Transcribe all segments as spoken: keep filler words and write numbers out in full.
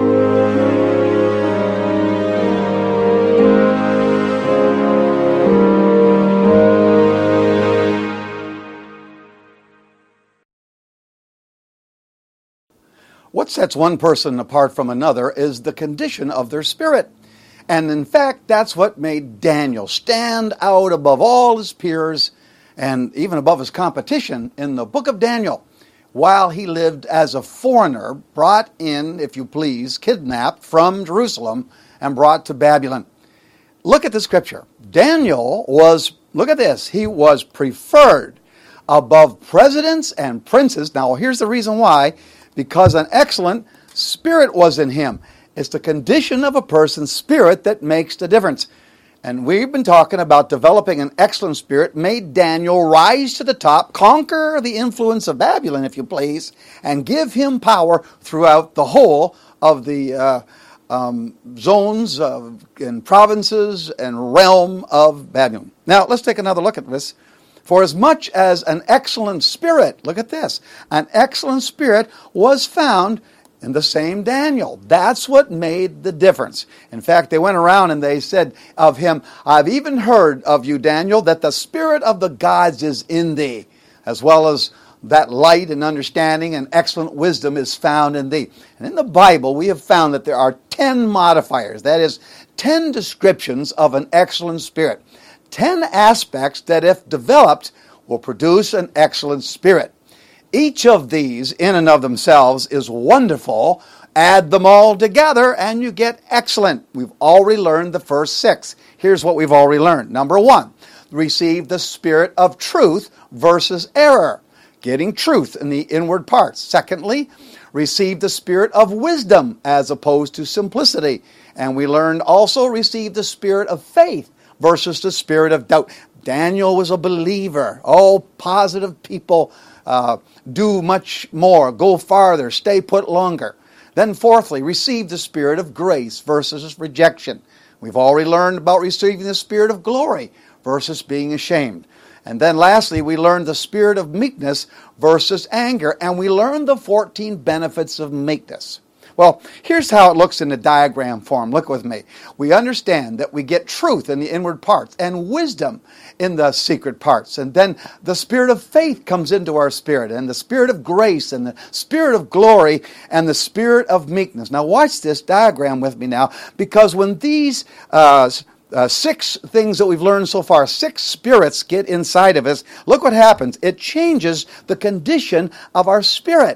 What sets one person apart from another is the condition of their spirit. And in fact, that's what made Daniel stand out above all his peers and even above his competition in the book of Daniel, while he lived as a foreigner, brought in, if you please, kidnapped from Jerusalem and brought to Babylon. Look at the scripture. Daniel was, look at this, he was preferred above presidents and princes. Now, here's the reason why. Because an excellent spirit was in him. It's the condition of a person's spirit that makes the difference. And we've been talking about developing an excellent spirit made Daniel rise to the top, conquer the influence of Babylon, if you please, and give him power throughout the whole of the uh, um, zones of, and provinces and realm of Babylon. Now, let's take another look at this. For as much as an excellent spirit, look at this, an excellent spirit was found in the same Daniel. That's what made the difference. In fact, they went around and they said of him, I've even heard of you, Daniel, that the spirit of the gods is in thee, as well as that light and understanding and excellent wisdom is found in thee. And in the Bible, we have found that there are ten modifiers, that is, ten descriptions of an excellent spirit. Ten aspects that, if developed, will produce an excellent spirit. Each of these, in and of themselves, is wonderful. Add them all together, and you get excellent. We've already learned the first six. Here's what we've already learned. Number one, receive the spirit of truth versus error. Getting truth in the inward parts. Secondly, receive the spirit of wisdom as opposed to simplicity. And we learned also receive the spirit of faith versus the spirit of doubt. Daniel was a believer. Oh, positive people uh, do much more, go farther, stay put longer. Then fourthly, receive the spirit of grace versus rejection. We've already learned about receiving the spirit of glory versus being ashamed. And then lastly, we learned the spirit of meekness versus anger. And we learned the fourteen benefits of meekness. Well, here's how it looks in the diagram form. Look with me. We understand that we get truth in the inward parts and wisdom in the secret parts. And then the spirit of faith comes into our spirit, and the spirit of grace, and the spirit of glory, and the spirit of meekness. Now watch this diagram with me now, because when these uh, uh, six things that we've learned so far, six spirits get inside of us, look what happens. It changes the condition of our spirit.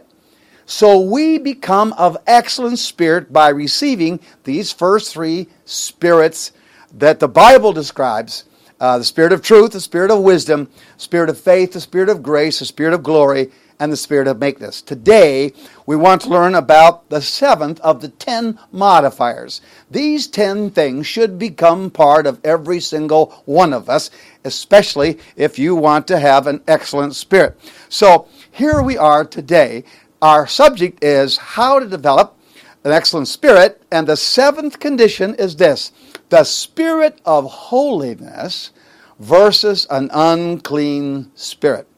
So we become of excellent spirit by receiving these first three spirits that the Bible describes. Uh, the spirit of truth, the spirit of wisdom, spirit of faith, the spirit of grace, the spirit of glory, and the spirit of meekness. Today, we want to learn about the seventh of the ten modifiers. These ten things should become part of every single one of us, especially if you want to have an excellent spirit. So here we are today. Our subject is how to develop an excellent spirit, and the seventh condition is this: the spirit of holiness versus an unclean spirit.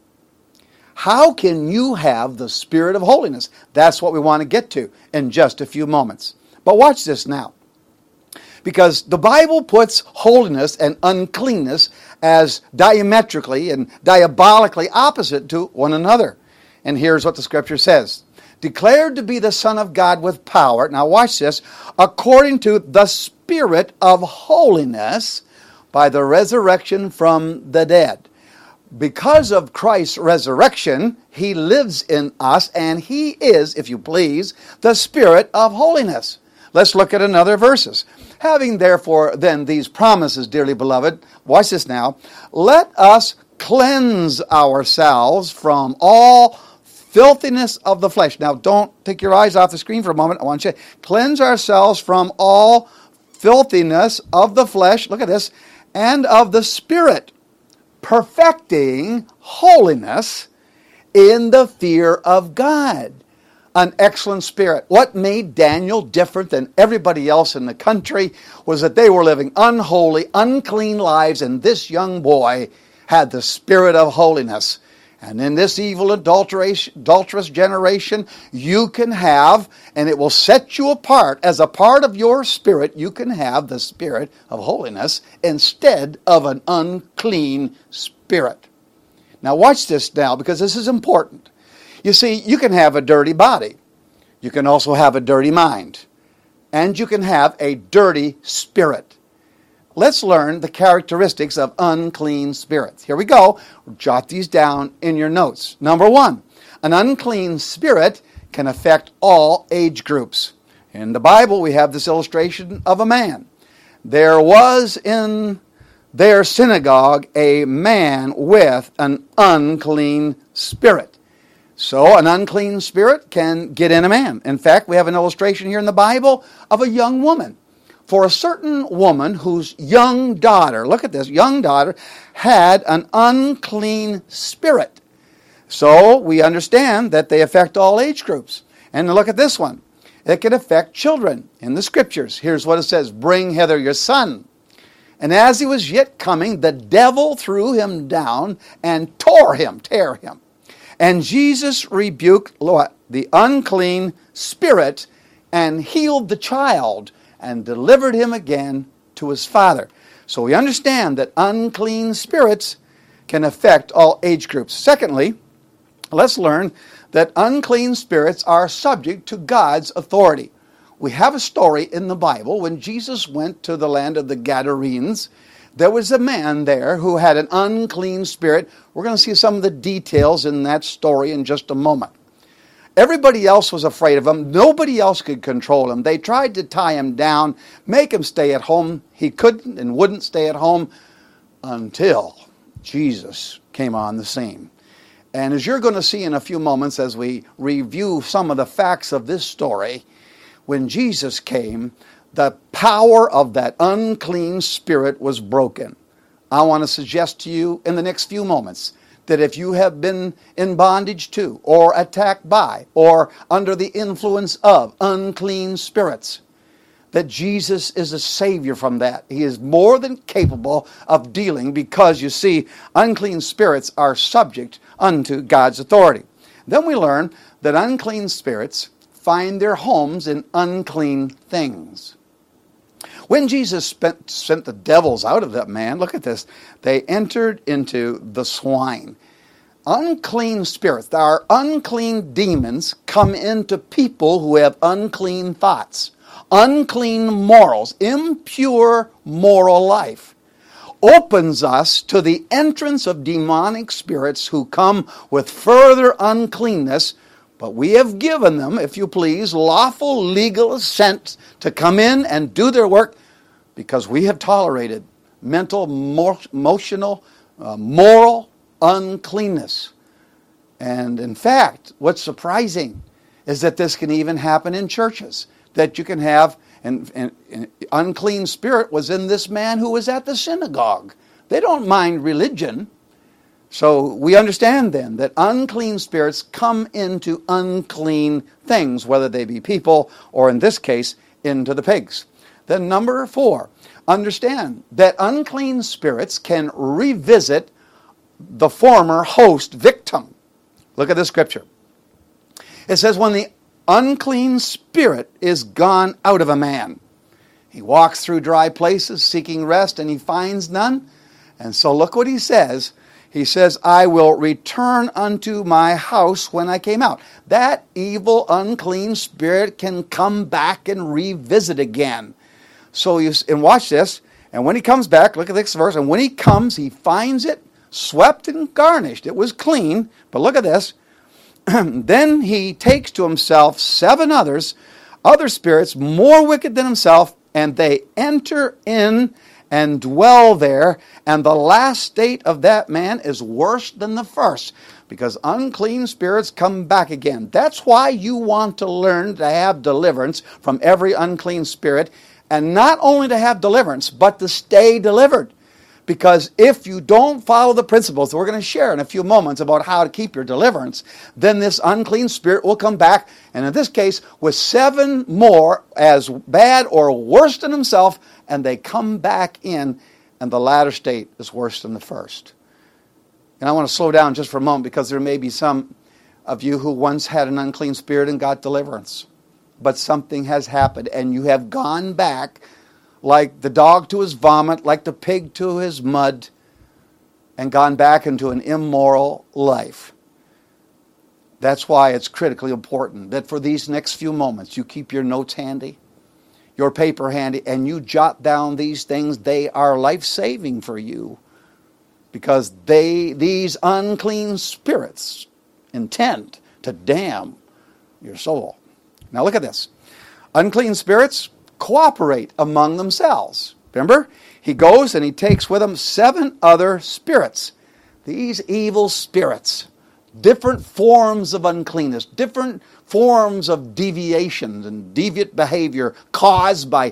How can you have the spirit of holiness? That's what we want to get to in just a few moments. But watch this now. Because the Bible puts holiness and uncleanness as diametrically and diabolically opposite to one another. And here's what the scripture says. Declared to be the Son of God with power, now watch this, according to the Spirit of holiness by the resurrection from the dead. Because of Christ's resurrection, He lives in us, and He is, if you please, the Spirit of holiness. Let's look at another verses. Having therefore then these promises, dearly beloved, watch this now, let us cleanse ourselves from all filthiness of the flesh. Now, don't take your eyes off the screen for a moment. I want you to cleanse ourselves from all filthiness of the flesh, look at this, and of the spirit, perfecting holiness in the fear of God. An excellent spirit. What made Daniel different than everybody else in the country was that they were living unholy, unclean lives, and this young boy had the spirit of holiness. And in this evil adulterous generation, you can have, and it will set you apart as a part of your spirit, you can have the spirit of holiness instead of an unclean spirit. Now watch this now, because this is important. You see, you can have a dirty body. You can also have a dirty mind. And you can have a dirty spirit. Let's learn the characteristics of unclean spirits. Here we go. Jot these down in your notes. Number one, an unclean spirit can affect all age groups. In the Bible, we have this illustration of a man. There was in their synagogue a man with an unclean spirit. So an unclean spirit can get in a man. In fact, we have an illustration here in the Bible of a young woman. For a certain woman whose young daughter, look at this, young daughter, had an unclean spirit. So we understand that they affect all age groups. And look at this one. It can affect children. In the Scriptures, here's what it says, "Bring hither your son." And as he was yet coming, the devil threw him down and tore him, tear him. And Jesus rebuked what? The unclean spirit and healed the child and delivered him again to his father. So we understand that unclean spirits can affect all age groups. Secondly, let's learn that unclean spirits are subject to God's authority. We have a story in the Bible when Jesus went to the land of the Gadarenes. There was a man there who had an unclean spirit. We're going to see some of the details in that story in just a moment. Everybody else was afraid of him. Nobody else could control him. They tried to tie him down, make him stay at home. He couldn't and wouldn't stay at home until Jesus came on the scene. And as you're going to see in a few moments as we review some of the facts of this story, when Jesus came, the power of that unclean spirit was broken. I want to suggest to you in the next few moments that if you have been in bondage to, or attacked by, or under the influence of unclean spirits, that Jesus is a Savior from that. He is more than capable of dealing, because, you see, unclean spirits are subject unto God's authority. Then we learn that unclean spirits find their homes in unclean things. When Jesus spent, sent the devils out of that man, look at this, they entered into the swine. Unclean spirits, our unclean demons, come into people who have unclean thoughts, unclean morals, impure moral life. Opens us to the entrance of demonic spirits who come with further uncleanness. But we have given them, if you please, lawful legal assent to come in and do their work, because we have tolerated mental, emotional, uh, moral uncleanness. And in fact, what's surprising is that this can even happen in churches, that you can have, and, and, and unclean spirit was in this man who was at the synagogue. They don't mind religion. So we understand then that unclean spirits come into unclean things, whether they be people or in this case, into the pigs. Then number four, understand that unclean spirits can revisit the former host victim. Look at this scripture. It says, when the unclean spirit is gone out of a man, he walks through dry places seeking rest, and he finds none. And so look what he says. He says, I will return unto my house when I came out. That evil, unclean spirit can come back and revisit again. So you, and watch this. And when he comes back, look at this verse. And when he comes, he finds it swept and garnished. It was clean. But look at this. Then he takes to himself seven others, other spirits more wicked than himself, and they enter in and dwell there, and the last state of that man is worse than the first, because unclean spirits come back again. That's why you want to learn to have deliverance from every unclean spirit, and not only to have deliverance, but to stay delivered. Because if you don't follow the principles that we're going to share in a few moments about how to keep your deliverance, then this unclean spirit will come back, and in this case, with seven more as bad or worse than himself, and they come back in, and the latter state is worse than the first. And I want to slow down just for a moment because there may be some of you who once had an unclean spirit and got deliverance. But something has happened and you have gone back like the dog to his vomit, like the pig to his mud, and gone back into an immoral life. That's why it's critically important that for these next few moments you keep your notes handy, your paper handy, and you jot down these things. They are life-saving for you because they, these unclean spirits intend to damn your soul. Now look at this. Unclean spirits cooperate among themselves. Remember? He goes and he takes with him seven other spirits. These evil spirits, different forms of uncleanness, different forms of deviations and deviant behavior caused by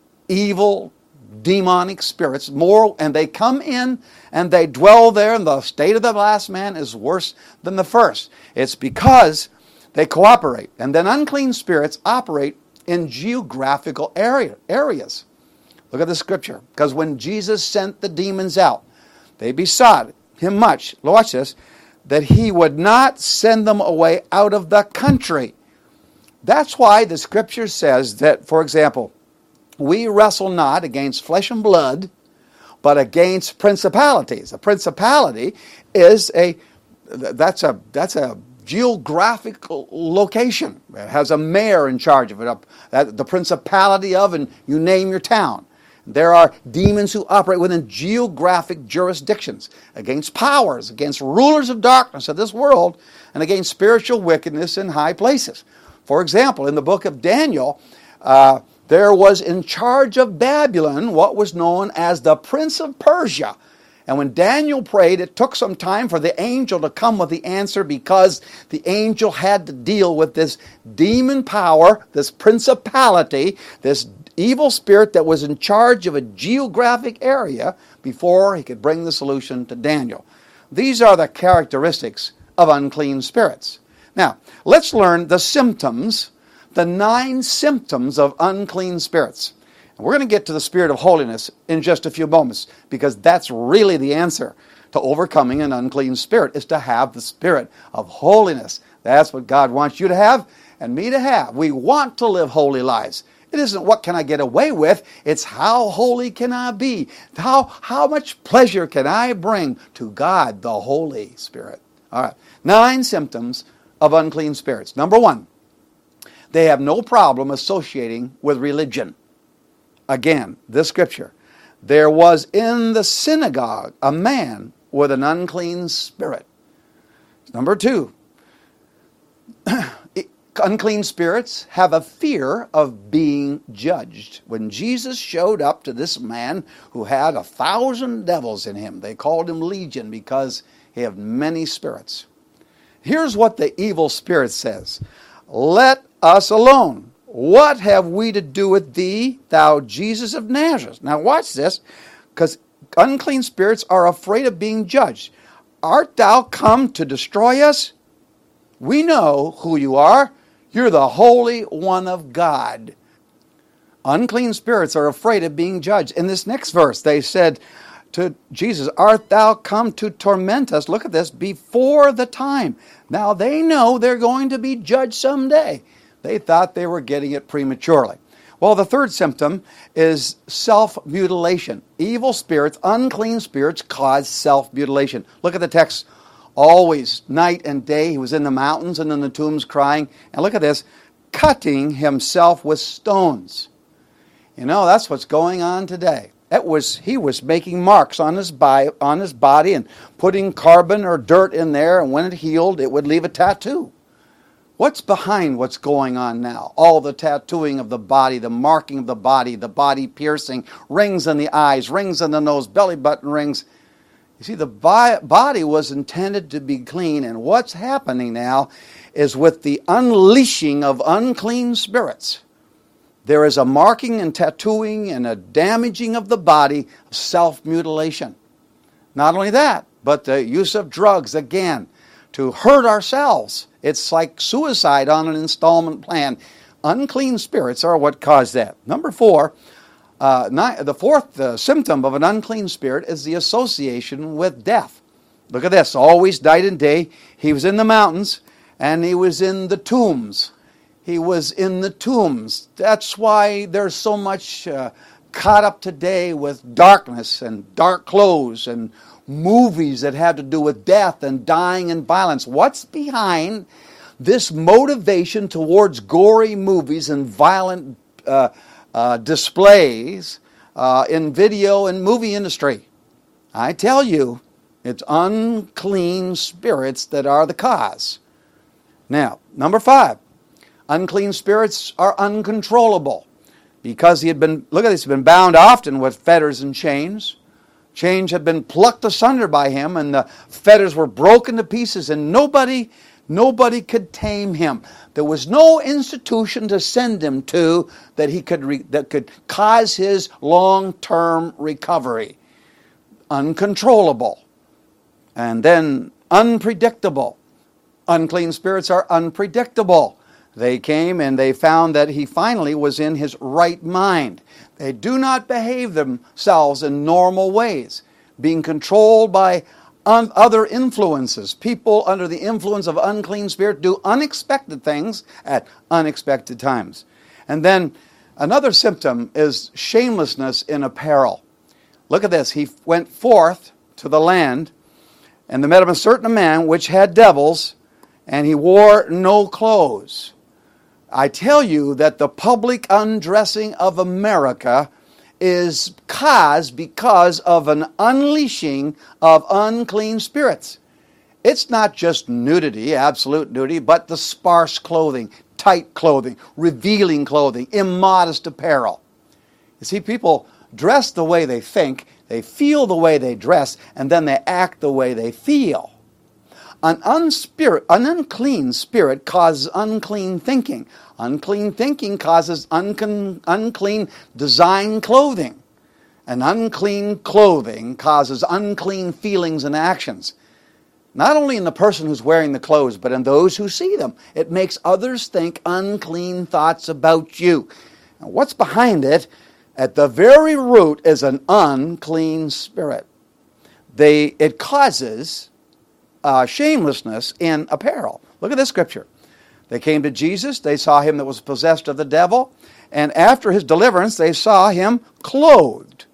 evil, demonic spirits, moral, and they come in and they dwell there, and the state of the last man is worse than the first. It's because they cooperate. And then unclean spirits operate in geographical area, areas. Look at the scripture. Because when Jesus sent the demons out, they besought him much, watch this, that he would not send them away out of the country. That's why the scripture says that, for example, we wrestle not against flesh and blood, but against principalities. A principality is a, that's a, that's a geographical location. It has a mayor in charge of it, the principality of, and you name your town. There are demons who operate within geographic jurisdictions against powers, against rulers of darkness of this world, and against spiritual wickedness in high places. For example, in the book of Daniel, uh, there was in charge of Babylon what was known as the Prince of Persia. And when Daniel prayed, it took some time for the angel to come with the answer because the angel had to deal with this demon power, this principality, this evil spirit that was in charge of a geographic area before he could bring the solution to Daniel. These are the characteristics of unclean spirits. Now, let's learn the symptoms, the nine symptoms of unclean spirits. And we're going to get to the spirit of holiness in just a few moments because that's really the answer to overcoming an unclean spirit, is to have the spirit of holiness. That's what God wants you to have and me to have. We want to live holy lives. It isn't what can I get away with, it's how holy can I be? How, how much pleasure can I bring to God, the Holy Spirit? All right, nine symptoms of unclean spirits. Number one, they have no problem associating with religion. Again, this scripture. There was in the synagogue a man with an unclean spirit. Number two, unclean spirits have a fear of being judged. When Jesus showed up to this man who had a thousand devils in him, they called him Legion because he had many spirits. Here's what the evil spirit says. Let us alone. What have we to do with thee, thou Jesus of Nazareth? Now watch this, because unclean spirits are afraid of being judged. Art thou come to destroy us? We know who you are. You're the Holy One of God. Unclean spirits are afraid of being judged. In this next verse, they said to Jesus, art thou come to torment us? Look at this, before the time. Now they know they're going to be judged someday. They thought they were getting it prematurely. Well, the third symptom is self-mutilation. Evil spirits, unclean spirits, cause self-mutilation. Look at the text. Always, night and day, he was in the mountains and in the tombs crying. And look at this, cutting himself with stones. You know, that's what's going on today. That was he was making marks on his, bi- on his body and putting carbon or dirt in there, and when it healed, it would leave a tattoo. What's behind what's going on now? All the tattooing of the body, the marking of the body, the body piercing, rings in the eyes, rings in the nose, belly button rings. You see, the body was intended to be clean, and what's happening now is with the unleashing of unclean spirits, there is a marking and tattooing and a damaging of the body, self-mutilation. Not only that, but the use of drugs, again, to hurt ourselves. It's like suicide on an installment plan. Unclean spirits are what cause that. Number four, uh, ni- the fourth uh, symptom of an unclean spirit is the association with death. Look at this. Always night and day. He was in the mountains and he was in the tombs. He was in the tombs. That's why there's so much uh, caught up today with darkness and dark clothes and movies that have to do with death and dying and violence. What's behind this motivation towards gory movies and violent uh, uh, displays uh, in video and movie industry? I tell you, it's unclean spirits that are the cause. Now, number five, unclean spirits are uncontrollable. Because he had been, look at this, he had been bound often with fetters and chains. Chains had been plucked asunder by him, and the fetters were broken to pieces, and nobody, nobody could tame him. There was no institution to send him to that he could re, that could cause his long-term recovery. Uncontrollable. And then unpredictable. Unclean spirits are unpredictable. They came and they found that he finally was in his right mind. They do not behave themselves in normal ways, being controlled by un- other influences. People under the influence of unclean spirit do unexpected things at unexpected times. And then another symptom is shamelessness in apparel. Look at this. He went forth to the land, and there met him a certain man which had devils, and he wore no clothes. I tell you that the public undressing of America is caused because of an unleashing of unclean spirits. It's not just nudity, absolute nudity, but the sparse clothing, tight clothing, revealing clothing, immodest apparel. You see, people dress the way they think, they feel the way they dress, and then they act the way they feel. An, unspirit, an unclean spirit causes unclean thinking. Unclean thinking causes unclean, unclean design clothing. And unclean clothing causes unclean feelings and actions. Not only in the person who's wearing the clothes, but in those who see them. It makes others think unclean thoughts about you. Now, what's behind it? At the very root is an unclean spirit. They, it causes Uh, shamelessness in apparel. Look at this scripture. They came to Jesus, they saw him that was possessed of the devil, and after his deliverance, they saw him clothed.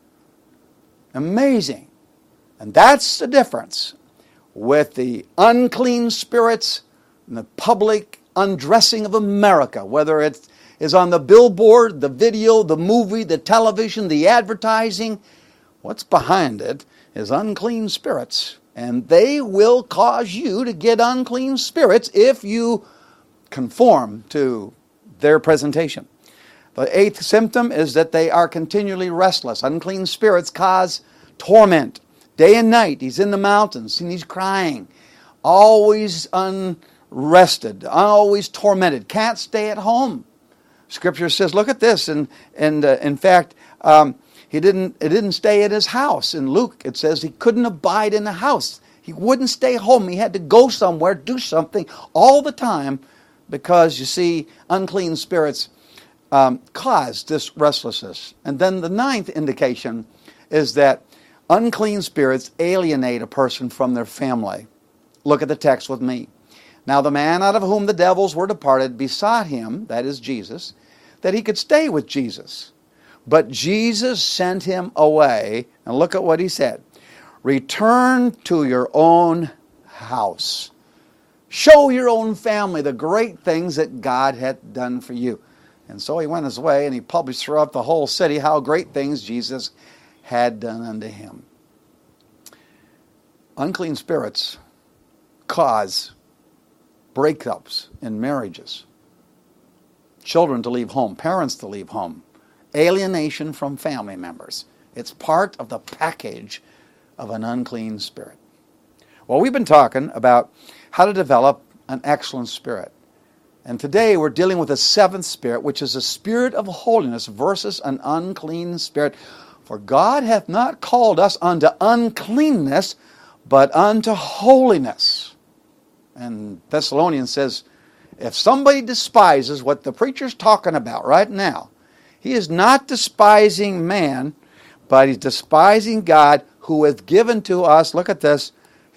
Amazing. And that's the difference with the unclean spirits and the public undressing of America, whether it is on the billboard, the video, the movie, the television, the advertising. What's behind it is unclean spirits. And they will cause you to get unclean spirits if you conform to their presentation. The eighth symptom is that they are continually restless. Unclean spirits cause torment. Day and night, he's in the mountains and he's crying. Always unrested, always tormented. Can't stay at home. Scripture says, look at this. And, and uh, in fact, um, He didn't, it didn't stay at his house. In Luke, it says he couldn't abide in the house. He wouldn't stay home. He had to go somewhere, do something all the time because, you see, unclean spirits um, cause this restlessness. And then the ninth indication is that unclean spirits alienate a person from their family. Look at the text with me. Now the man out of whom the devils were departed besought him, that is Jesus, that he could stay with Jesus. But Jesus sent him away, and look at what he said. Return to your own house. Show your own family the great things that God had done for you. And so he went his way, and he published throughout the whole city how great things Jesus had done unto him. Unclean spirits cause breakups in marriages. Children to leave home, parents to leave home. Alienation from family members. It's part of the package of an unclean spirit. Well, we've been talking about how to develop an excellent spirit. And today we're dealing with a seventh spirit, which is a spirit of holiness versus an unclean spirit. For God hath not called us unto uncleanness, but unto holiness. And Thessalonians says, if somebody despises what the preacher's talking about right now, he is not despising man, but he's despising God who hath given to us, look at this,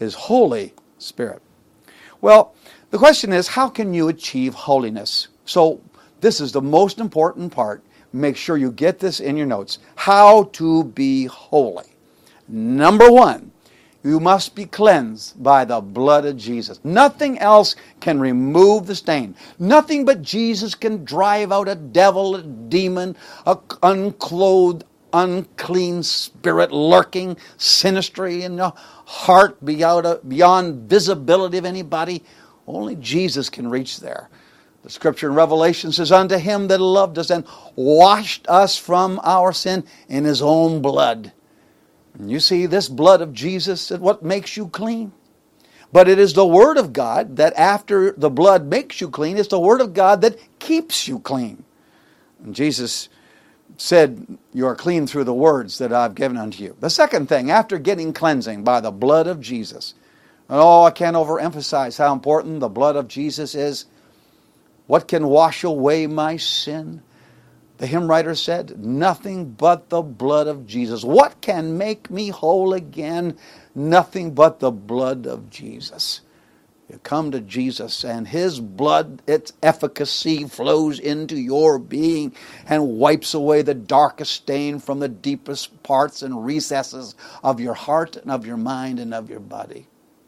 His Holy Spirit. Well, the question is, how can you achieve holiness? So this is the most important part. Make sure you get this in your notes. How to be holy. Number one, you must be cleansed by the blood of Jesus. Nothing else can remove the stain. Nothing but Jesus can drive out a devil, a demon, a unclothed, unclean spirit lurking sinisterly in the heart beyond, beyond visibility of anybody. Only Jesus can reach there. The scripture in Revelation says, unto him that loved us and washed us from our sin in his own blood. And you see, this blood of Jesus is what makes you clean. But it is the Word of God that after the blood makes you clean, it's the Word of God that keeps you clean. And Jesus said, you are clean through the words that I've given unto you. The second thing, after getting cleansing by the blood of Jesus, and oh, I can't overemphasize how important the blood of Jesus is. What can wash away my sin? The hymn writer said, nothing but the blood of Jesus. What can make me whole again? Nothing but the blood of Jesus. You come to Jesus and His blood, its efficacy flows into your being and wipes away the darkest stain from the deepest parts and recesses of your heart and of your mind and of your body.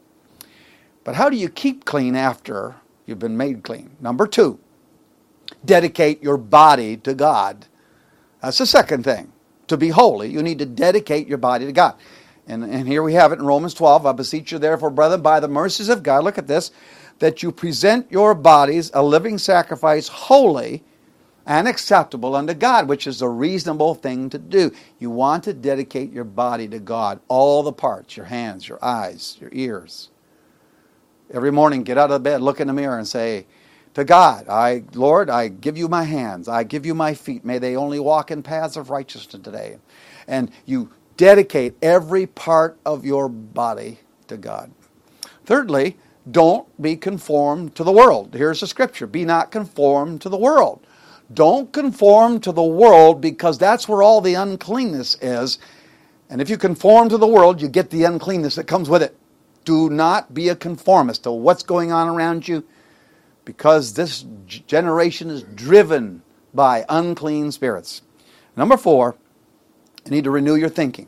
But how do you keep clean after you've been made clean? Number two, dedicate your body to God. That's the second thing. To be holy, you need to dedicate your body to God. And, and here we have it in Romans twelve. I beseech you therefore, brethren, by the mercies of God, look at this, that you present your bodies a living sacrifice, holy and acceptable unto God, which is the reasonable thing to do. You want to dedicate your body to God, all the parts, your hands, your eyes, your ears. Every morning, get out of bed, look in the mirror and say, to God, I, Lord, I give you my hands, I give you my feet. May they only walk in paths of righteousness today. And you dedicate every part of your body to God. Thirdly, don't be conformed to the world. Here's the scripture. Be not conformed to the world. Don't conform to the world because that's where all the uncleanness is. And if you conform to the world, you get the uncleanness that comes with it. Do not be a conformist to what's going on around you, because this generation is driven by unclean spirits. Number four, you need to renew your thinking.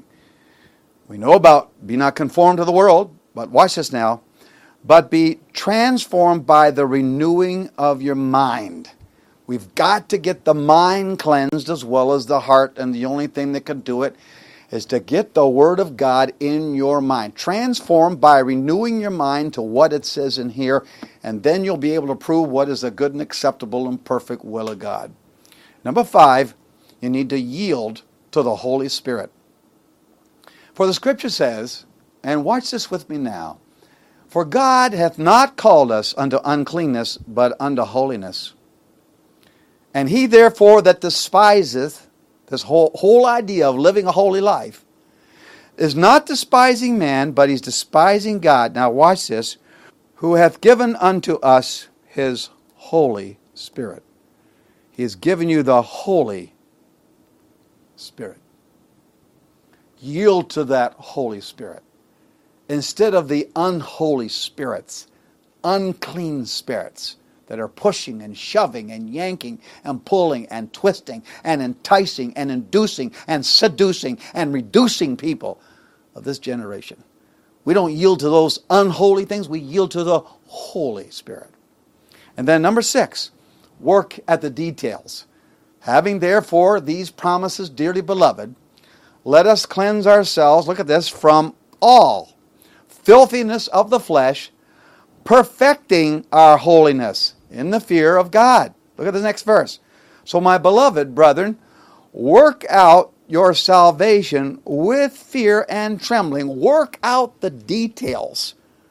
We know about be not conformed to the world, but watch this now, but be transformed by the renewing of your mind. We've got to get the mind cleansed as well as the heart, and the only thing that can do it is to get the Word of God in your mind. Transformed by renewing your mind to what it says in here, and then you'll be able to prove what is the good and acceptable and perfect will of God. Number five, you need to yield to the Holy Spirit. For the Scripture says, and watch this with me now, for God hath not called us unto uncleanness, but unto holiness. And he therefore that despiseth, this whole, whole idea of living a holy life, is not despising man, but he's despising God. Now watch this. Who hath given unto us his Holy Spirit. He has given you the Holy Spirit. Yield to that Holy Spirit. Instead of the unholy spirits, unclean spirits, that are pushing and shoving and yanking and pulling and twisting and enticing and inducing and seducing and reducing people of this generation. We don't yield to those unholy things. We yield to the Holy Spirit. And then number six, work at the details. Having therefore these promises, dearly beloved, let us cleanse ourselves, look at this, from all filthiness of the flesh, perfecting our holiness in the fear of God. Look at the next verse. So my beloved brethren, work out your salvation with fear and trembling. Work out the details.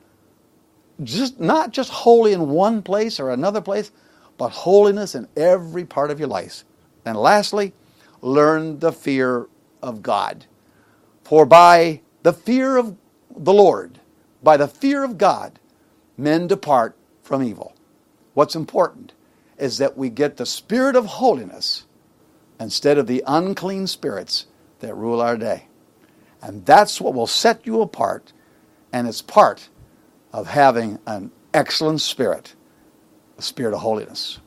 Just not just holy in one place or another place, but holiness in every part of your life. And lastly, learn the fear of God. For by the fear of the Lord, by the fear of God, men depart from evil. What's important is that we get the spirit of holiness instead of the unclean spirits that rule our day. And that's what will set you apart And it's part of having an excellent spirit, a spirit of holiness.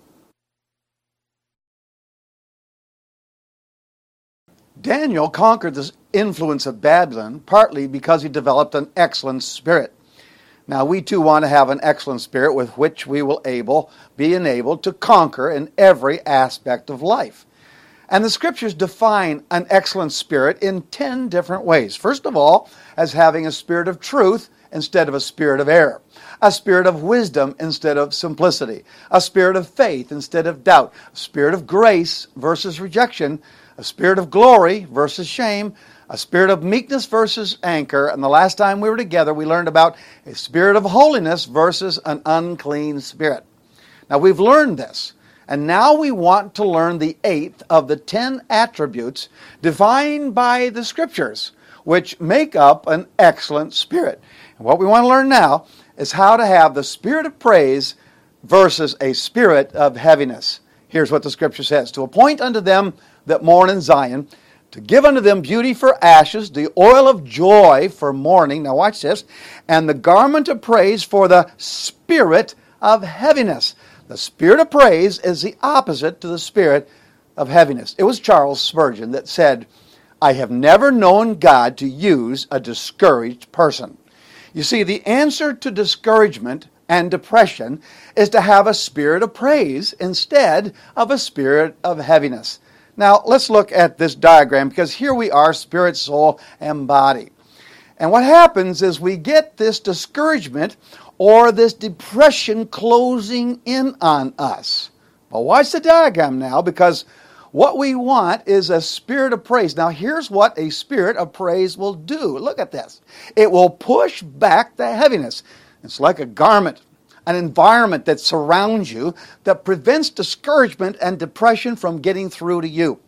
Daniel conquered the influence of Babylon partly because he developed an excellent spirit. Now, we too want to have an excellent spirit with which we will able, be enabled to conquer in every aspect of life. And the Scriptures define an excellent spirit in ten different ways. First of all, as having a spirit of truth instead of a spirit of error, a spirit of wisdom instead of simplicity, a spirit of faith instead of doubt, a spirit of grace versus rejection, a spirit of glory versus shame, a spirit of meekness versus anger, and the last time we were together we learned about a spirit of holiness versus an unclean spirit. Now we've learned this, and now we want to learn the eighth of the ten attributes defined by the Scriptures, which make up an excellent spirit. And what we want to learn now is how to have the spirit of praise versus a spirit of heaviness. Here's what the Scripture says: to appoint unto them that mourn in Zion, to give unto them beauty for ashes, the oil of joy for mourning. Now watch this. And the garment of praise for the spirit of heaviness. The spirit of praise is the opposite to the spirit of heaviness. It was Charles Spurgeon that said, "I have never known God to use a discouraged person." You see, the answer to discouragement and depression is to have a spirit of praise instead of a spirit of heaviness. Now, let's look at this diagram, because here we are, spirit, soul, and body. And what happens is we get this discouragement or this depression closing in on us. But watch the diagram now, because what we want is a spirit of praise. Now, here's what a spirit of praise will do. Look at this. It will push back the heaviness. It's like a garment, an environment that surrounds you that prevents discouragement and depression from getting through to you.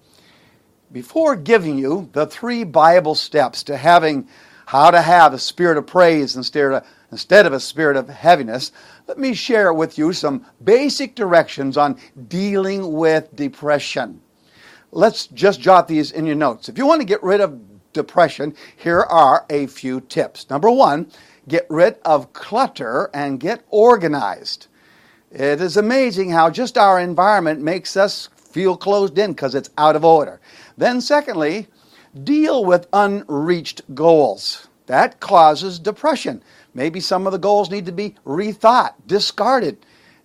Before giving you the three Bible steps to having how to have a spirit of praise instead of, instead of a spirit of heaviness, let me share with you some basic directions on dealing with depression. Let's just jot these in your notes. If you want to get rid of depression, here are a few tips. Number one, get rid of clutter and get organized. It is amazing how just our environment makes us feel closed in because it's out of order. Then secondly, deal with unreached goals. That causes depression. Maybe some of the goals need to be rethought, discarded,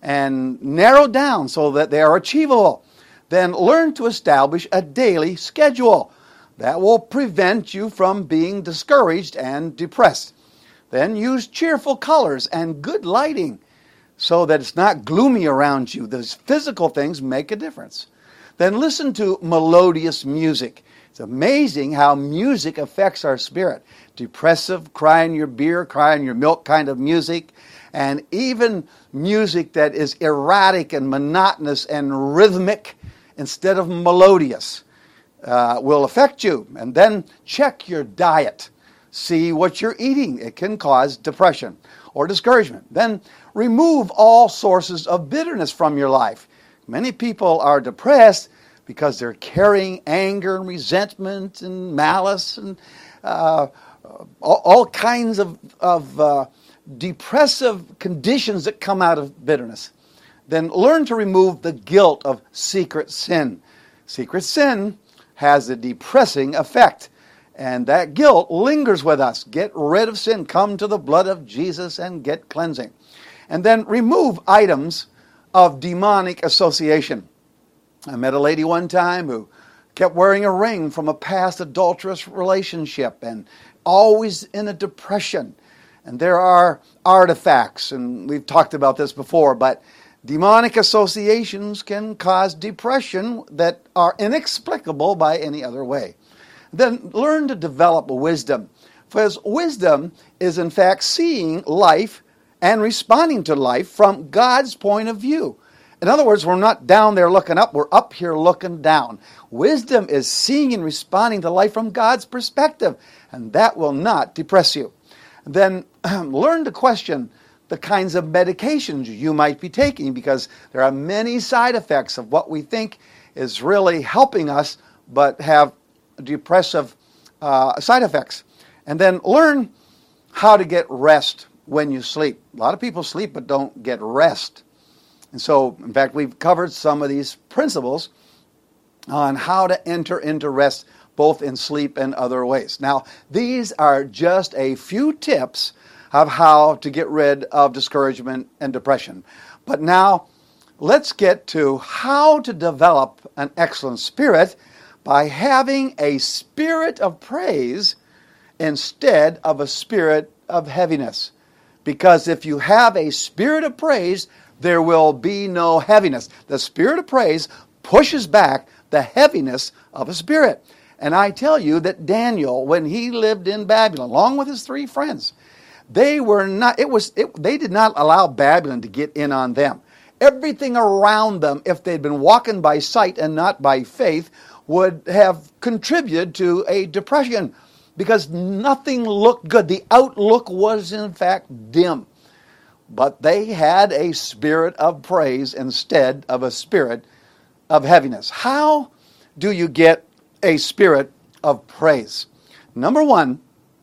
and narrowed down so that they are achievable. Then learn to establish a daily schedule. That will prevent you from being discouraged and depressed. Then use cheerful colors and good lighting so that it's not gloomy around you. Those physical things make a difference. Then listen to melodious music. It's amazing how music affects our spirit. Depressive, cry in your beer, cry in your milk kind of music, and even music that is erratic and monotonous and rhythmic instead of melodious uh, will affect you. And then check your diet. See what you're eating. It can cause depression or discouragement. Then remove all sources of bitterness from your life. Many people are depressed because they're carrying anger and resentment and malice and uh, all, all kinds of, of uh, depressive conditions that come out of bitterness. Then learn to remove the guilt of secret sin. Secret sin has a depressing effect, and that guilt lingers with us. Get rid of sin. Come to the blood of Jesus and get cleansing. And then remove items of demonic association. I met a lady one time who kept wearing a ring from a past adulterous relationship and always in a depression. And there are artifacts, and we've talked about this before, but demonic associations can cause depression that are inexplicable by any other way. Then learn to develop wisdom, because wisdom is in fact seeing life and responding to life from God's point of view. In other words, we're not down there looking up, we're up here looking down. Wisdom is seeing and responding to life from God's perspective, and that will not depress you. Then learn to question the kinds of medications you might be taking, because there are many side effects of what we think is really helping us, but have depressive uh, side effects. And then learn how to get rest when you sleep. A lot of people sleep but don't get rest. And so, in fact, we've covered some of these principles on how to enter into rest both in sleep and other ways. Now, these are just a few tips of how to get rid of discouragement and depression. But now, let's get to how to develop an excellent spirit by having a spirit of praise instead of a spirit of heaviness. Because if you have a spirit of praise, there will be no heaviness. The spirit of praise pushes back the heaviness of a spirit. And I tell you that Daniel, when he lived in Babylon, along with his three friends, they were not, it was, it, they did not allow Babylon to get in on them. Everything around them, if they'd been walking by sight and not by faith, would have contributed to a depression because nothing looked good. The outlook was, in fact, dim. But they had a spirit of praise instead of a spirit of heaviness. How do you get a spirit of praise? Number one,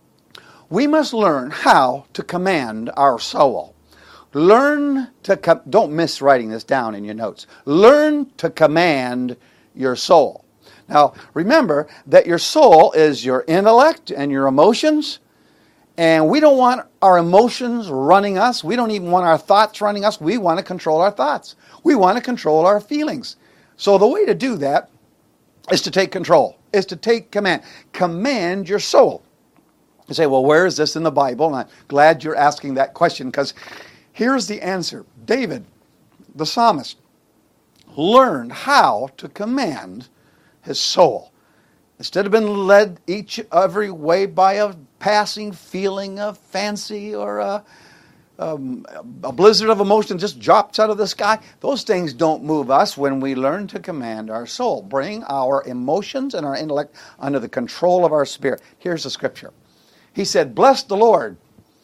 we must learn how to command our soul. Learn to, com- don't miss writing this down in your notes. Learn to command your soul. Now, remember that your soul is your intellect and your emotions, and we don't want our emotions running us. We don't even want our thoughts running us. We want to control our thoughts. We want to control our feelings. So the way to do that is to take control, is to take command. Command your soul. You say, well, where is this in the Bible? And I'm glad you're asking that question because here's the answer. David, the psalmist, learned how to command his soul. Instead of being led each every way by a passing feeling of fancy or a, um, a blizzard of emotion just drops out of the sky, those things don't move us when we learn to command our soul. Bring our emotions and our intellect under the control of our spirit. Here's the scripture. He said, bless the Lord,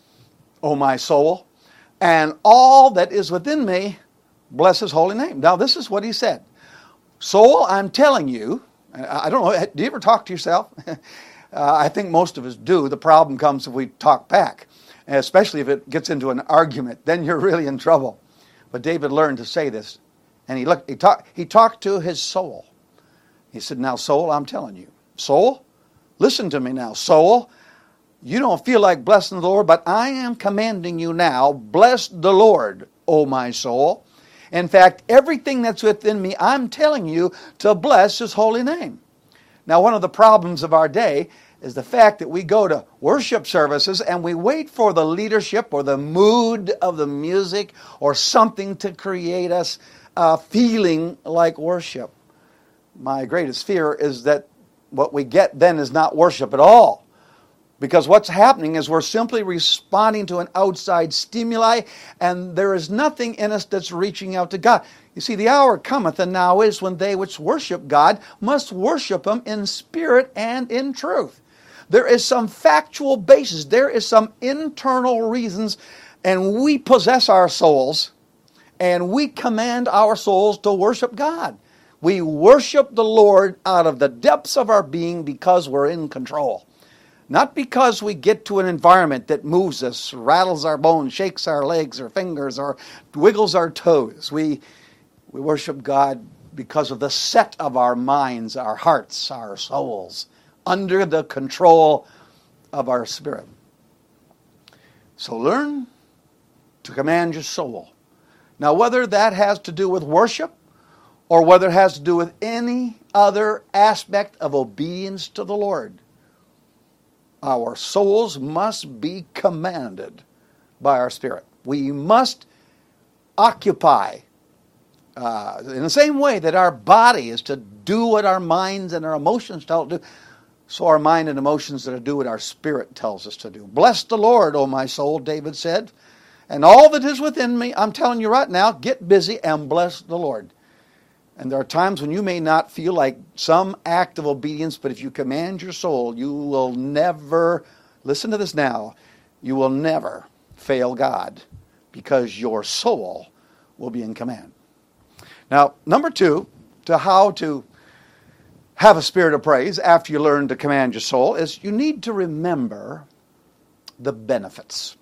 O my soul, and all that is within me, bless his holy name. Now, this is what he said. Soul, I'm telling you, I don't know, do you ever talk to yourself? uh, I think most of us do. The problem comes if we talk back, and especially if it gets into an argument. Then you're really in trouble. But David learned to say this, and he looked. He talked. He talked to his soul. He said, "Now, soul, I'm telling you, soul, listen to me now, soul. You don't feel like blessing the Lord, but I am commanding you now, bless the Lord, O my soul. In fact, everything that's within me, I'm telling you to bless his holy name." Now, one of the problems of our day is the fact that we go to worship services and we wait for the leadership or the mood of the music or something to create us uh, feeling like worship. My greatest fear is that what we get then is not worship at all. Because what's happening is we're simply responding to an outside stimuli, and there is nothing in us that's reaching out to God. You see, the hour cometh, and now is, when they which worship God must worship him in spirit and in truth. There is some factual basis. There is some internal reasons, and we possess our souls, and we command our souls to worship God. We worship the Lord out of the depths of our being because we're in control. Not because we get to an environment that moves us, rattles our bones, shakes our legs or fingers, or wiggles our toes. We, we worship God because of the set of our minds, our hearts, our souls, under the control of our spirit. So learn to command your soul. Now, whether that has to do with worship or whether it has to do with any other aspect of obedience to the Lord, our souls must be commanded by our spirit. We must occupy, uh, in the same way that our body is to do what our minds and our emotions tell it to do, so our mind and emotions are to do what our spirit tells us to do. Bless the Lord, O my soul, David said, and all that is within me. I'm telling you right now, get busy and bless the Lord. And there are times when you may not feel like some act of obedience, but if you command your soul, you will never, listen to this now, you will never fail God because your soul will be in command. Now, number two, to how to have a spirit of praise after you learn to command your soul is you need to remember the benefits.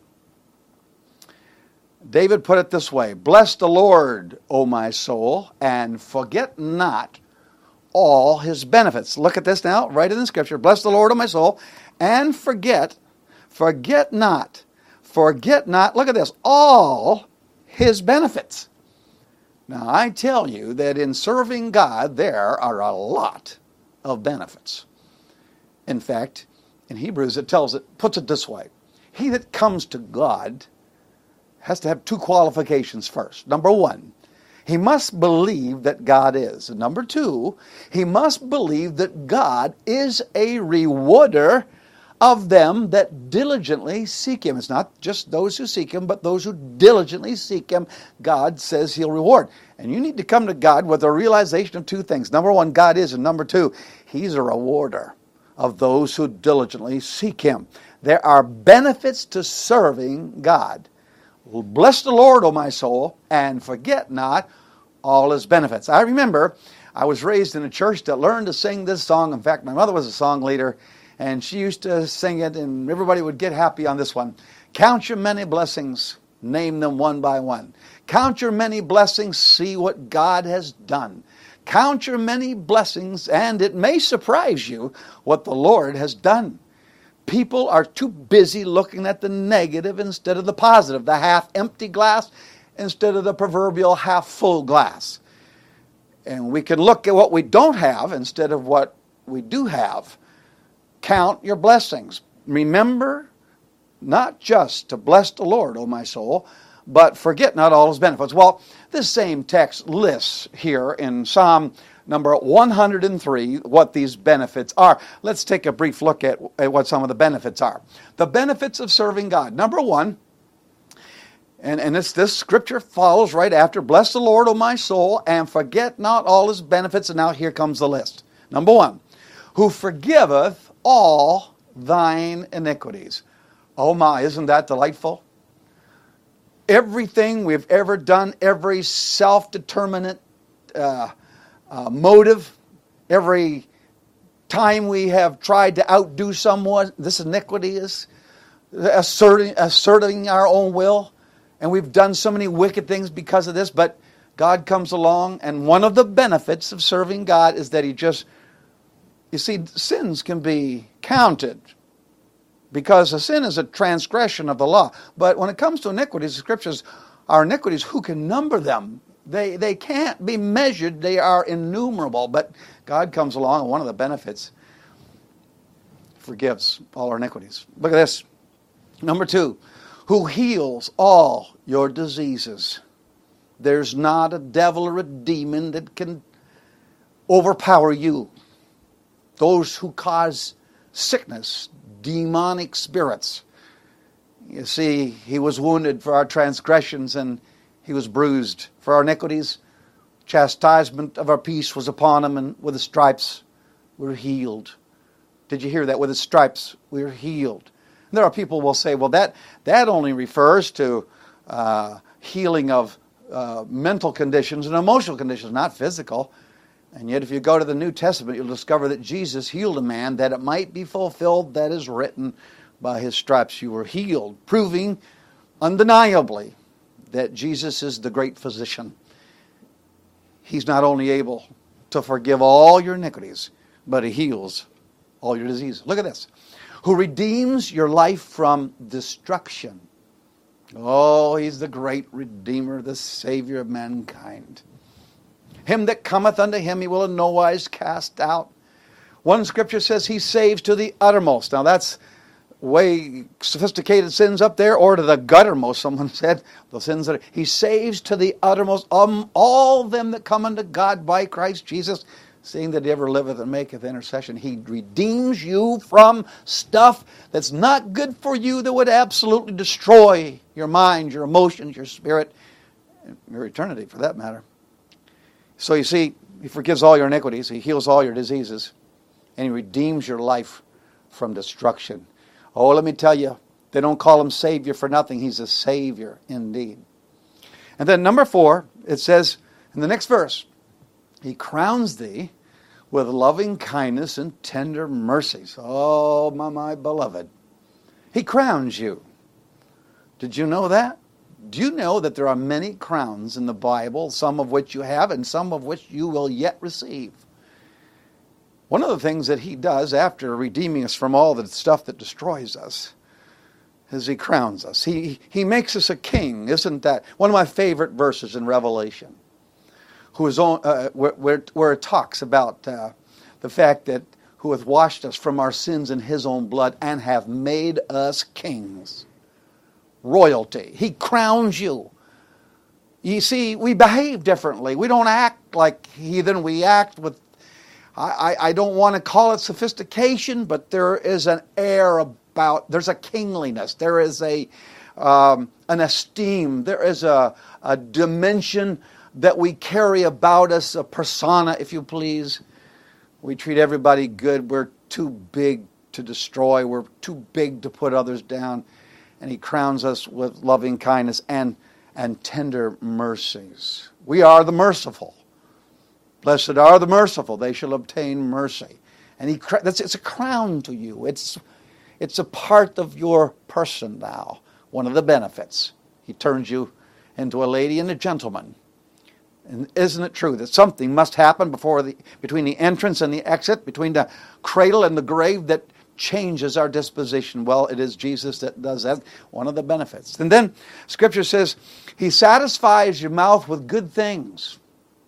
David put it this way, bless the Lord, O my soul, and forget not all his benefits. Look at this now, right in the scripture. Bless the Lord, O my soul, and forget, forget not, forget not, look at this, all his benefits. Now, I tell you that in serving God, there are a lot of benefits. In fact, in Hebrews, it tells it, puts it this way. He that comes to God has to have two qualifications first. Number one, he must believe that God is. And number two, he must believe that God is a rewarder of them that diligently seek him. It's not just those who seek him, but those who diligently seek him, God says he'll reward. And you need to come to God with a realization of two things. Number one, God is, and number two, he's a rewarder of those who diligently seek him. There are benefits to serving God. Bless the Lord, O my soul, and forget not all his benefits. I remember I was raised in a church that learned to sing this song. In fact, my mother was a song leader, and she used to sing it, and everybody would get happy on this one. Count your many blessings, name them one by one. Count your many blessings, see what God has done. Count your many blessings, and it may surprise you what the Lord has done. People are too busy looking at the negative instead of the positive, the half-empty glass instead of the proverbial half-full glass. And we can look at what we don't have instead of what we do have. Count your blessings. Remember not just to bless the Lord, O my soul, but forget not all his benefits. Well, this same text lists here in Psalm number one hundred three what these benefits are. Let's take a brief look at, at what some of the benefits are. The benefits of serving God. Number one, and, and this, this scripture follows right after, bless the Lord, O my soul, and forget not all his benefits. And now here comes the list. Number one, who forgiveth all thine iniquities. Oh my, isn't that delightful? Everything we've ever done, every self-determinate uh, uh, motive, every time we have tried to outdo someone, this iniquity is asserting, asserting our own will, and we've done so many wicked things because of this, but God comes along, and one of the benefits of serving God is that he just, you see, sins can be counted, because a sin is a transgression of the law. But when it comes to iniquities, the scriptures are iniquities, who can number them? They they can't be measured. They are innumerable. But God comes along, and one of the benefits, forgives all our iniquities. Look at this. Number two, who heals all your diseases. There's not a devil or a demon that can overpower you. Those who cause sickness, demonic spirits. You see, he was wounded for our transgressions, and he was bruised for our iniquities. Chastisement of our peace was upon him, and with his stripes we were healed. Did you hear that? With his stripes we were healed. And there are people who will say, well, that, that only refers to uh, healing of uh, mental conditions and emotional conditions, not physical. And yet if you go to the New Testament, you'll discover that Jesus healed a man that it might be fulfilled that is written, by his stripes you were healed, proving undeniably that Jesus is the great physician. He's not only able to forgive all your iniquities, but he heals all your diseases. Look at this. Who redeems your life from destruction. Oh, he's the great Redeemer, the Savior of mankind. Him that cometh unto him, he will in no wise cast out. One scripture says he saves to the uttermost. Now that's way sophisticated sins up there, or to the guttermost, someone said. The sins that are, he saves to the uttermost um, all them that come unto God by Christ Jesus, seeing that he ever liveth and maketh intercession. He redeems you from stuff that's not good for you, that would absolutely destroy your mind, your emotions, your spirit, and your eternity for that matter. So you see, he forgives all your iniquities, he heals all your diseases, and he redeems your life from destruction. Oh, let me tell you, they don't call him Savior for nothing. He's a Savior indeed. And then number four, it says in the next verse, he crowns thee with loving kindness and tender mercies. Oh, my, my beloved. He crowns you. Did you know that? Do you know that there are many crowns in the Bible, some of which you have and some of which you will yet receive? One of the things that he does after redeeming us from all the stuff that destroys us is he crowns us. He, he makes us a king. Isn't that one of my favorite verses in Revelation? Who is on, uh, where, where, where it talks about uh, the fact that who hath washed us from our sins in his own blood and have made us kings. Royalty. He crowns you. You see, we behave differently. We don't act like heathen. We act with, I, I, I don't want to call it sophistication, but there is an air about, there's a kingliness. There is a um, an esteem. There is a, a dimension that we carry about us, a persona, if you please. We treat everybody good. We're too big to destroy. We're too big to put others down. And he crowns us with loving kindness and, and tender mercies. We are the merciful. Blessed are the merciful. They shall obtain mercy. And he that's it's a crown to you. It's, it's a part of your person now. One of the benefits. He turns you into a lady and a gentleman. And isn't it true that something must happen before the between the entrance and the exit, between the cradle and the grave, that changes our disposition? Well, it is Jesus that does that. One of the benefits. And then Scripture says, he satisfies your mouth with good things,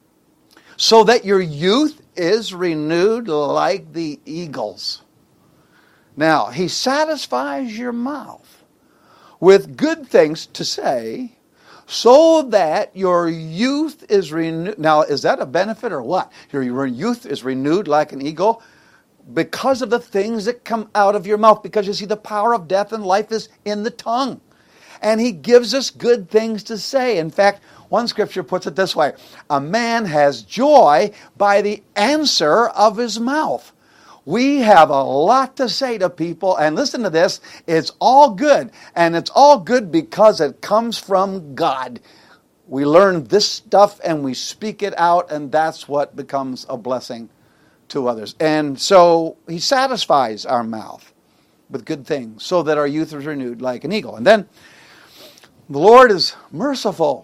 so that your youth is renewed like the eagles. Now, he satisfies your mouth with good things to say, so that your youth is renewed. Now, is that a benefit or what? Your, your youth is renewed like an eagle because of the things that come out of your mouth. Because you see, the power of death and life is in the tongue. And he gives us good things to say. In fact, one scripture puts it this way: a man has joy by the answer of his mouth. We have a lot to say to people, and listen to this, it's all good, and it's all good because it comes from God. We learn this stuff and we speak it out, and that's what becomes a blessing to others. And so he satisfies our mouth with good things, so that our youth is renewed like an eagle. And then the Lord is merciful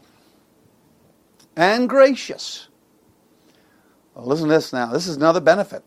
and gracious. Well, listen to this now. This is another benefit.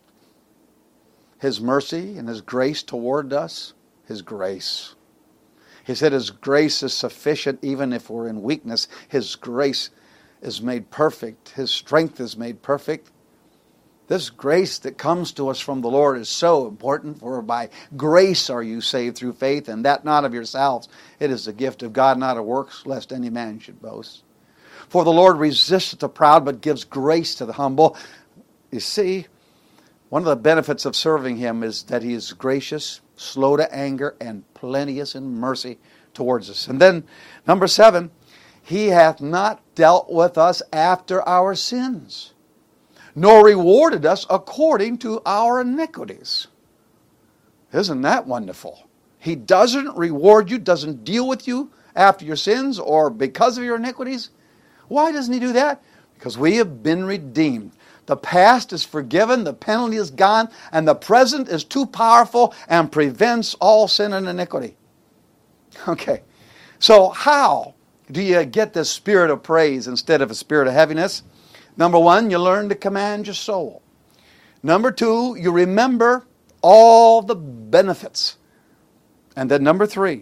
His mercy and his grace toward us, his grace. He said his grace is sufficient even if we're in weakness. His grace is made perfect. His strength is made perfect. This grace that comes to us from the Lord is so important. For by grace are you saved through faith, and that not of yourselves. It is the gift of God, not of works, lest any man should boast. For the Lord resists the proud, but gives grace to the humble. You see, one of the benefits of serving him is that he is gracious, slow to anger, and plenteous in mercy towards us. And then, number seven, he hath not dealt with us after our sins, nor rewarded us according to our iniquities. Isn't that wonderful? He doesn't reward you, doesn't deal with you after your sins or because of your iniquities. Why doesn't he do that? Because we have been redeemed. The past is forgiven, the penalty is gone, and the present is too powerful and prevents all sin and iniquity. Okay, so how do you get this spirit of praise instead of a spirit of heaviness? Number one, you learn to command your soul. Number two, you remember all the benefits. And then number three,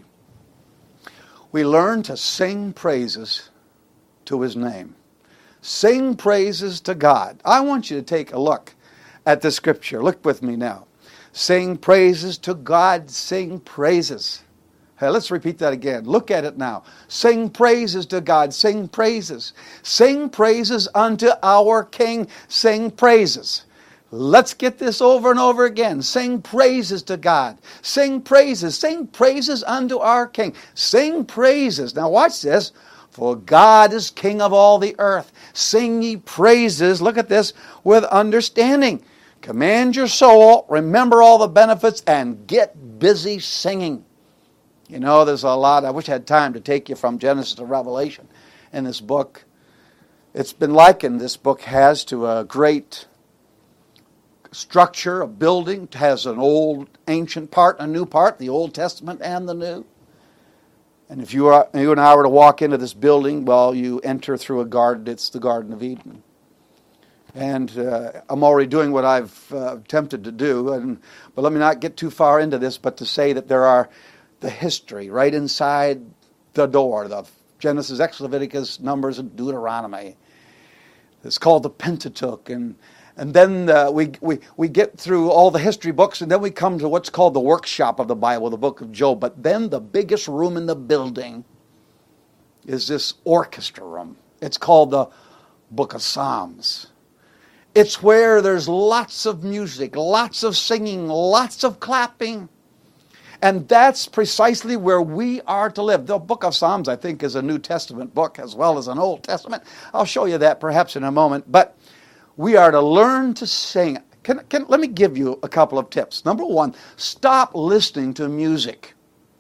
we learn to sing praises to his name. Sing praises to God. I want you to take a look at the scripture. Look with me now. Sing praises to God. Sing praises. Hey, let's repeat that again. Look at it now. Sing praises to God. Sing praises. Sing praises unto our King. Sing praises. Let's get this over and over again. Sing praises to God. Sing praises. Sing praises unto our King. Sing praises. Now watch this. For God is King of all the earth. Sing ye praises, look at this, with understanding. Command your soul, remember all the benefits, and get busy singing. You know, there's a lot. I wish I had time to take you from Genesis to Revelation in this book. It's been likened, this book has, to a great structure, a building, has an old ancient part and a new part, the Old Testament and the New. And if you, are, you and I were to walk into this building, well, you enter through a garden. It's the Garden of Eden. And uh, I'm already doing what I've uh, attempted to do. And, but let me not get too far into this, but to say that there are the history right inside the door, the Genesis, Exodus, Leviticus, Numbers, and Deuteronomy. It's called the Pentateuch. And and then uh, we, we, we get through all the history books, and then we come to what's called the workshop of the Bible, the book of Job. But then the biggest room in the building is this orchestra room. It's called the Book of Psalms. It's where there's lots of music, lots of singing, lots of clapping. And that's precisely where we are to live. The book of Psalms, I think, is a New Testament book as well as an Old Testament. I'll show you that perhaps in a moment. But we are to learn to sing. Can, can, let me give you a couple of tips. Number one, stop listening to music.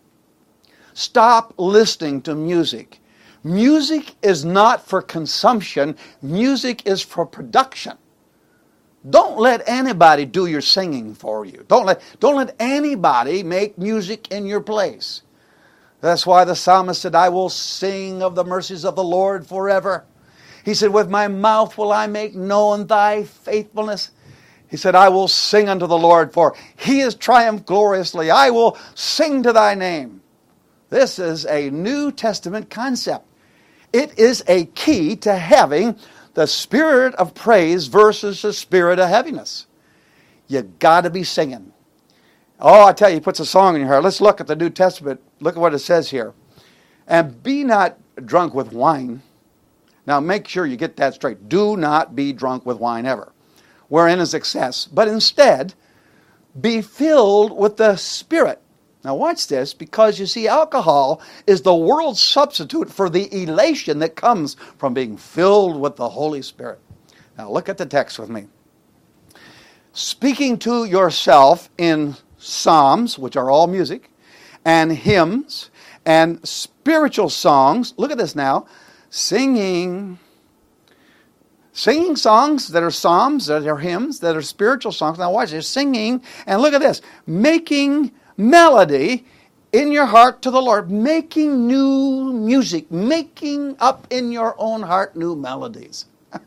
Stop listening to music. Music is not for consumption. Music is for production. Don't let anybody do your singing for you. Don't let, don't let anybody make music in your place. That's why the psalmist said, I will sing of the mercies of the Lord forever. He said, with my mouth will I make known thy faithfulness. He said, I will sing unto the Lord, for he has triumphed gloriously. I will sing to thy name. This is a New Testament concept. It is a key to having the spirit of praise versus the spirit of heaviness. You got to be singing. Oh, I tell you, he puts a song in your heart. Let's look at the New Testament. Look at what it says here. And be not drunk with wine. Now make sure you get that straight. Do not be drunk with wine ever, wherein is excess. But instead, be filled with the Spirit. Now watch this, because you see, alcohol is the world's substitute for the elation that comes from being filled with the Holy Spirit. Now look at the text with me. Speaking to yourself in psalms, which are all music, and hymns, and spiritual songs. Look at this now. Singing. Singing songs that are psalms, that are hymns, that are spiritual songs. Now watch this. Singing, and look at this. Making melody in your heart to the Lord. Making new music. Making up in your own heart new melodies.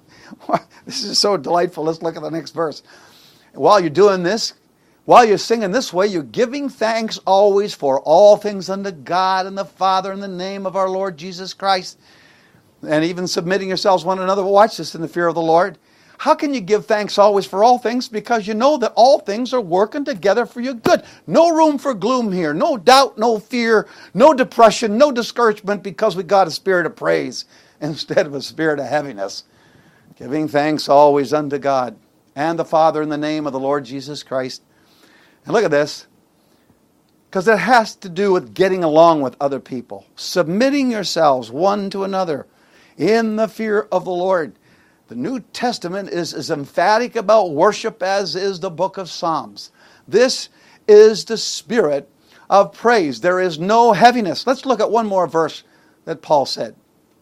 This is so delightful. Let's look at the next verse. While you're doing this, while you're singing this way, you're giving thanks always for all things unto God and the Father in the name of our Lord Jesus Christ. And even submitting yourselves one another. Watch this, in the fear of the Lord. How can you give thanks always for all things? Because you know that all things are working together for your good. No room for gloom here. No doubt, no fear, no depression, no discouragement, because we got a spirit of praise instead of a spirit of heaviness. Giving thanks always unto God and the Father in the name of the Lord Jesus Christ. And look at this. Because it has to do with getting along with other people. Submitting yourselves one to another in the fear of the Lord. The New Testament is as emphatic about worship as is the book of Psalms. This is the spirit of praise. There is no heaviness. Let's look at one more verse that Paul said.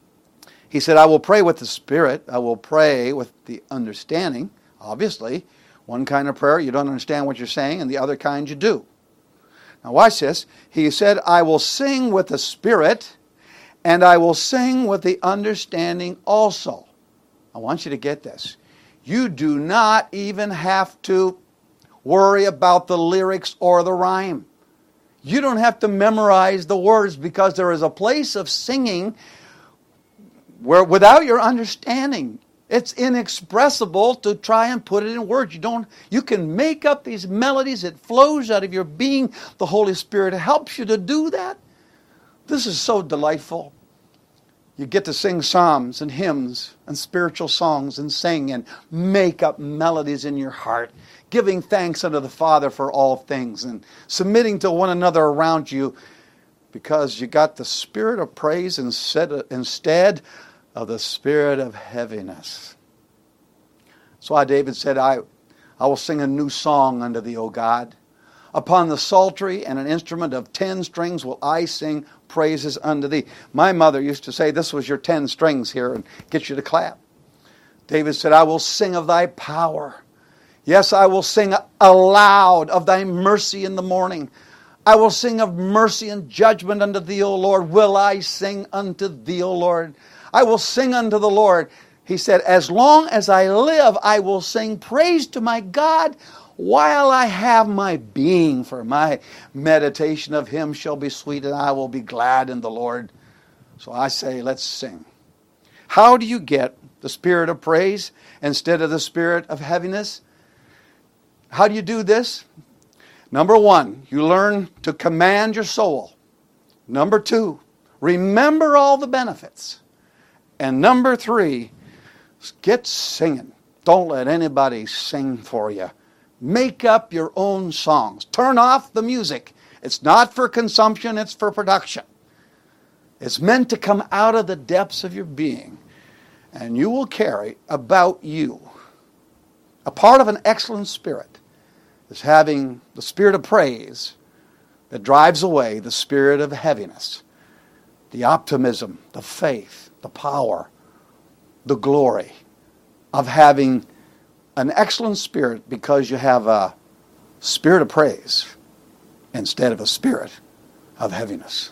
He said, I will pray with the Spirit. I will pray with the understanding. Obviously, one kind of prayer, you don't understand what you're saying, and the other kind you do. Now watch this. He said, I will sing with the Spirit, and I will sing with the understanding also. I want you to get this. You do not even have to worry about the lyrics or the rhyme. You don't have to memorize the words, because there is a place of singing where without your understanding, it's inexpressible to try and put it in words. You don't. You can make up these melodies. It flows out of your being. The Holy Spirit helps you to do that. This is so delightful. You get to sing psalms and hymns and spiritual songs and sing and make up melodies in your heart, giving thanks unto the Father for all things and submitting to one another around you, because you got the spirit of praise instead of, instead of the spirit of heaviness. That's why David said, I, I will sing a new song unto thee, O God. Upon the psaltery and an instrument of ten strings will I sing praises unto thee. My mother used to say this was your ten strings here and get you to clap. David said, I will sing of thy power. Yes, I will sing aloud of thy mercy in the morning. I will sing of mercy and judgment unto thee, O Lord. Will I sing unto thee, O Lord? I will sing unto the Lord. He said, as long as I live, I will sing praise to my God while I have my being, for my meditation of him shall be sweet, and I will be glad in the Lord. So I say, let's sing. How do you get the spirit of praise instead of the spirit of heaviness? How do you do this? Number one, you learn to command your soul. Number two, remember all the benefits. And number three, get singing. Don't let anybody sing for you. Make up your own songs. Turn off the music. It's not for consumption, it's for production. It's meant to come out of the depths of your being. And you will carry about you a part of an excellent spirit. Is having the spirit of praise that drives away the spirit of heaviness, the optimism, the faith, the power, the glory of having an excellent spirit because you have a spirit of praise instead of a spirit of heaviness.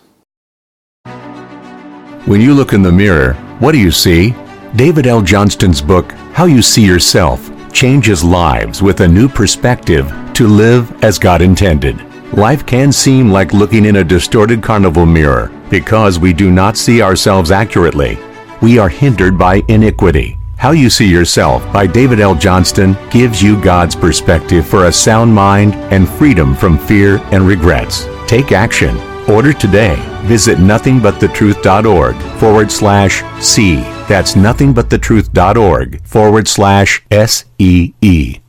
When you look in the mirror, what do you see? David L. Johnston's book, How You See Yourself, changes lives with a new perspective to live as God intended. Life can seem like looking in a distorted carnival mirror because we do not see ourselves accurately. We are hindered by iniquity. How You See Yourself by David L. Johnston gives you God's perspective for a sound mind and freedom from fear and regrets. Take action. Order today. Visit nothingbuthetruth.org forward slash C. That's nothingbuthetruth.org forward slash S E E.